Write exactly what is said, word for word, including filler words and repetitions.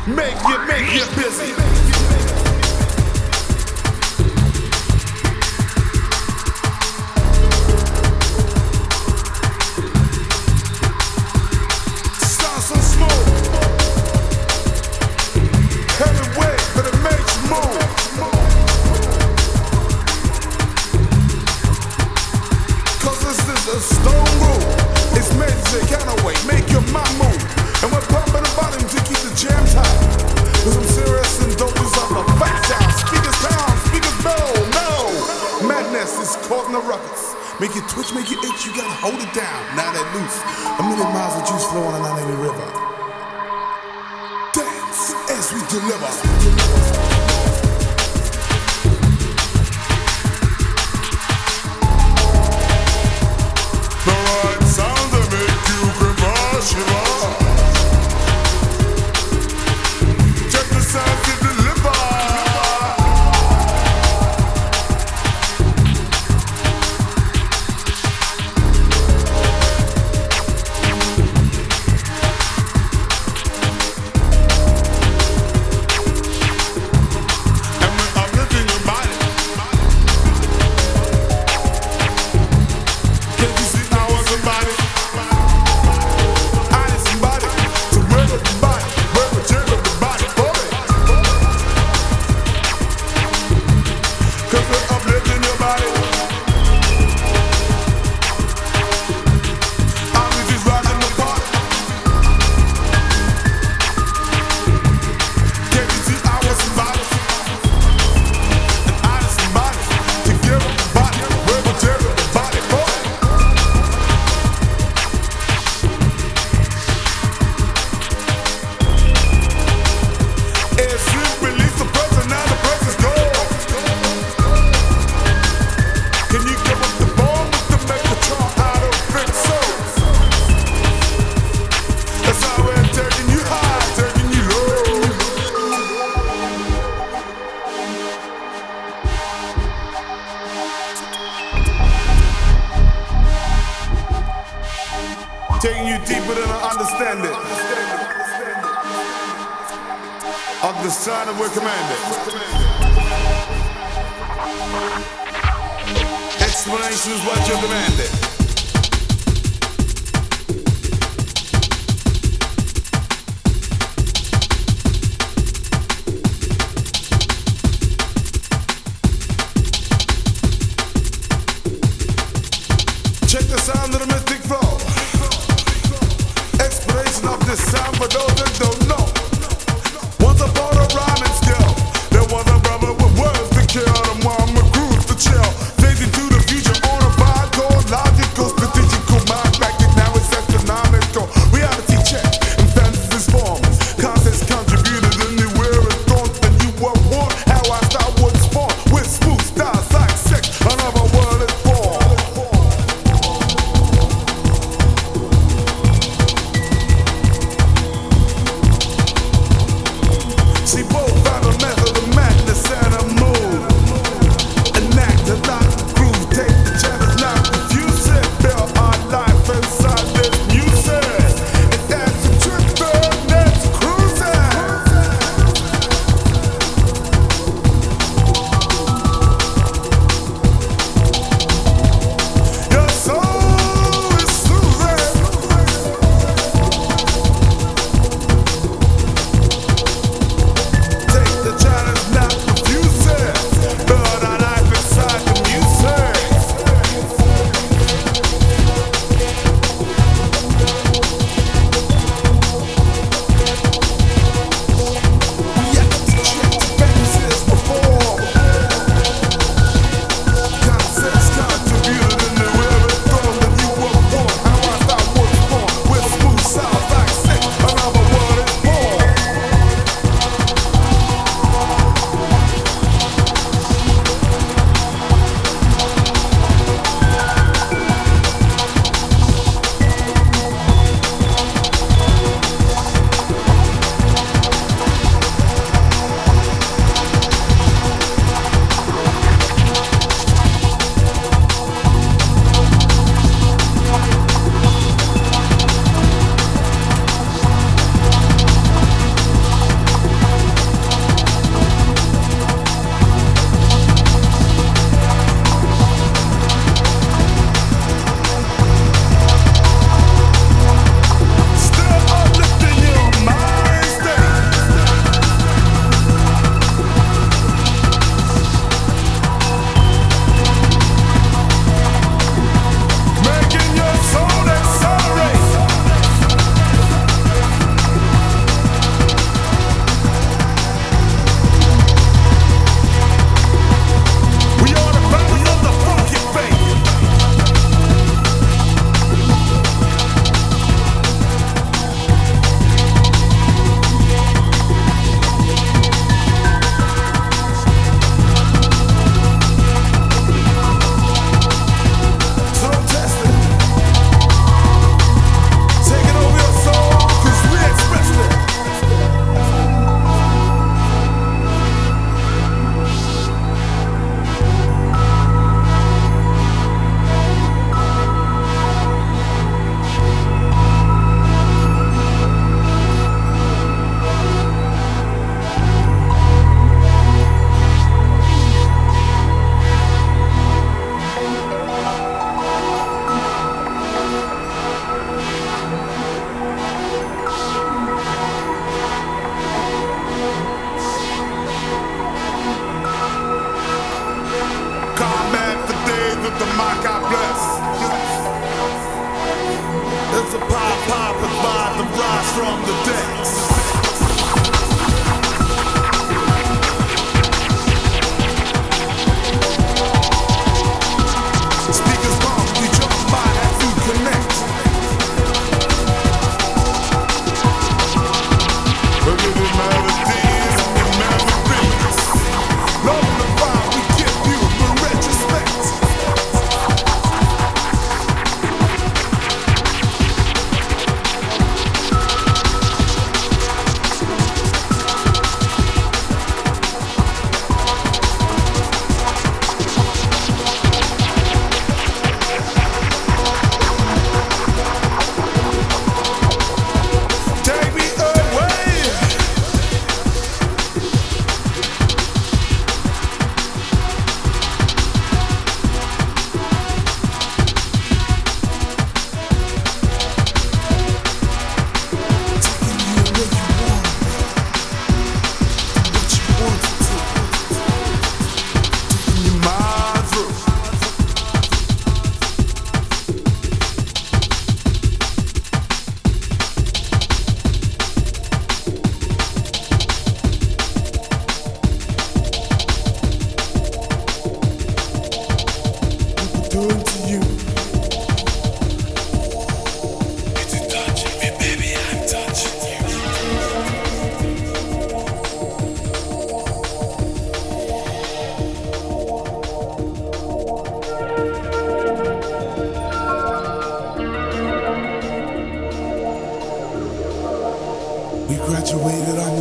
Make you, make you busy. Sounds so smooth. Heavyweight, but it makes you move. Cause this is a stone rule. It's magic, kind of way, make your mind move. And we're pumping the bottom to keep the jam tight. Cause I'm serious and don't lose up the facts out. Speakers down, speakers blow, no. Madness is caught in the ruckus. Make you twitch, make you itch, you gotta hold it down. Now that loose, a million miles of juice flowing on that Navy River. Dance as we deliver. Taking you deeper than I understand it. Of the sign that we're commanded. Explanation is what you're demanding. Check the sound of the mystic flow. Exploration of this sound for those that don't know. Once upon a rhyming skill, there was a brother with words to kill and one with grooves to chill. Phasing to the future on a vibe called logical, strategical mind practice. Now it's astronomical. Reality check and fantasies form. Concepts contributed anywhere it's gone than you were born. How I start would spawn with smooth styles like sex. Another world is born. See both found a method of madness and a mood. An act of lock groove, take the challenge, not confuse it. Build our life inside this music. And that's a trip, that's cruising. Your soul is soothing. touching you. Is it touching me, baby? I'm touching you. We graduated on